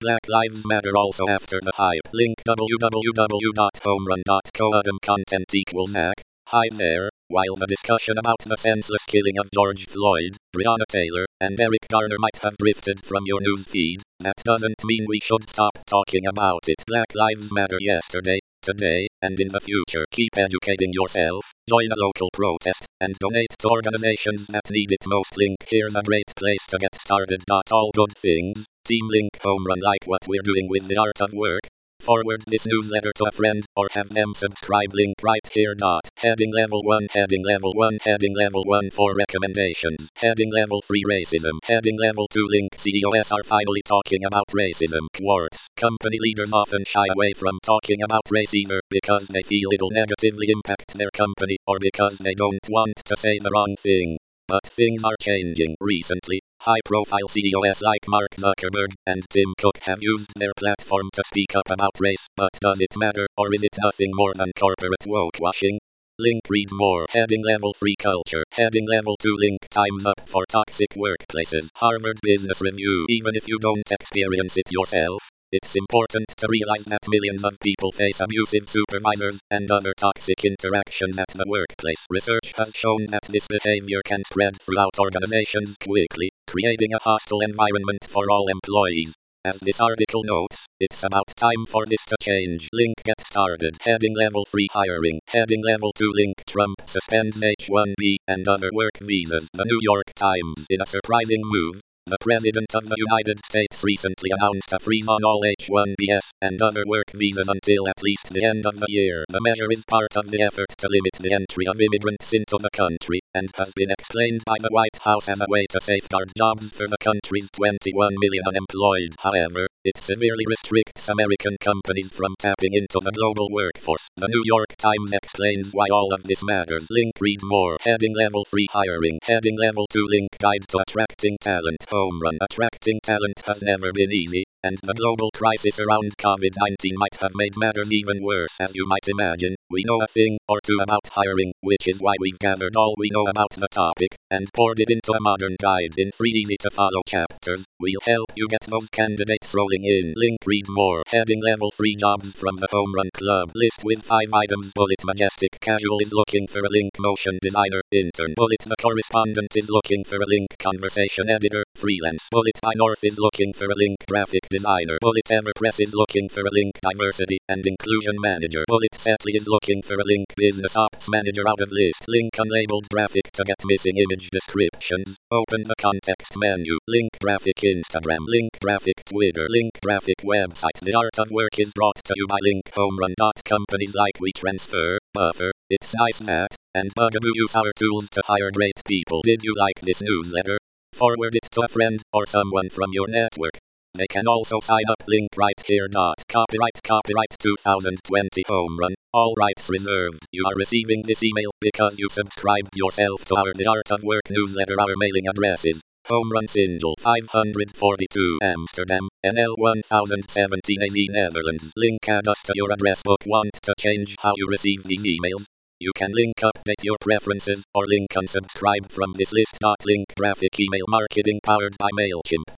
Black Lives Matter also after the hype. Link www.homerun.co. Adam content equals hack. Hi there. While the discussion about the senseless killing of George Floyd, Breonna Taylor, and Eric Garner might have drifted from your news feed, that doesn't mean we should stop talking about it. Black Lives Matter yesterday, today, and in the future. Keep educating yourself, join a local protest, and donate to organizations that need it most. Link here's a great place to get started. All good things. Team Link Home Run like what we're doing with the art of work. Forward this newsletter to a friend or have them subscribe. Link right here. Heading level 1. Heading level 1. Heading level 1 for recommendations. Heading level 3 racism. Heading level 2 Link CEOs are finally talking about racism. Quartz. Company leaders often shy away from talking about race either because they feel it'll negatively impact their company or because they don't want to say the wrong thing. But things are changing. Recently, high-profile CEOs like Mark Zuckerberg and Tim Cook have used their platform to speak up about race. But does it matter, or is it nothing more than corporate woke-washing? Link read more. Heading level 3 culture. Heading level 2 Link time's up for toxic workplaces. Harvard Business Review. Even if you don't experience it yourself, it's important to realize that millions of people face abusive supervisors and other toxic interactions at the workplace. Research has shown that this behavior can spread throughout organizations quickly, creating a hostile environment for all employees. As this article notes, it's about time for this to change. Link get started. Heading level 3 hiring. Heading level 2 Link Trump suspends H-1B and other work visas. The New York Times. In a surprising move, the President of the United States recently announced a freeze on all H-1Bs and other work visas until at least the end of the year. The measure is part of the effort to limit the entry of immigrants into the country, and has been explained by the White House as a way to safeguard jobs for the country's 21 million unemployed. However, it severely restricts American companies from tapping into the global workforce. The New York Times explains why all of this matters. Link read more. Heading level 3 hiring. Heading level 2 Link guide to attracting talent. Home run. Attracting talent has never been easy, and the global crisis around COVID-19 might have made matters even worse. As you might imagine, we know a thing or two about hiring, which is why we've gathered all we know about the topic and poured it into a modern guide in 3 easy-to-follow chapters. We'll help you get those candidates rolling in. Link read more. Heading level 3 jobs from the Home Run Club. List with 5 items. Bullet Majestic Casual is looking for a Link motion designer. Intern. Bullet The Correspondent is looking for a Link conversation editor. Freelance. Bullet by North is looking for a Link graphic designer. Bullet Everpress is looking for a Link diversity and inclusion manager. Bullet Setly is looking for a Link business ops manager. Out of list. Link unlabeled graphic to get missing image descriptions. Open the context menu. Link graphic Instagram. Link graphic Twitter. Link graphic website. The art of work is brought to you by Link Home Run. Companies like WeTransfer, Buffer, It's Nice That, and Bugaboo use our tools to hire great people. Did you like this newsletter? Forward it to a friend or someone from your network. They can also sign up. Link right here. Copyright 2020 Home Run. All rights reserved. You are receiving this email because you subscribed yourself to our The Art of Work newsletter. Our mailing address is Home Run Sindel 542 Amsterdam, NL 1017 AZ Netherlands. Link add us to your address book. Want to change how you receive these emails? You can link update your preferences or link unsubscribe from this list. Link graphic email marketing powered by MailChimp.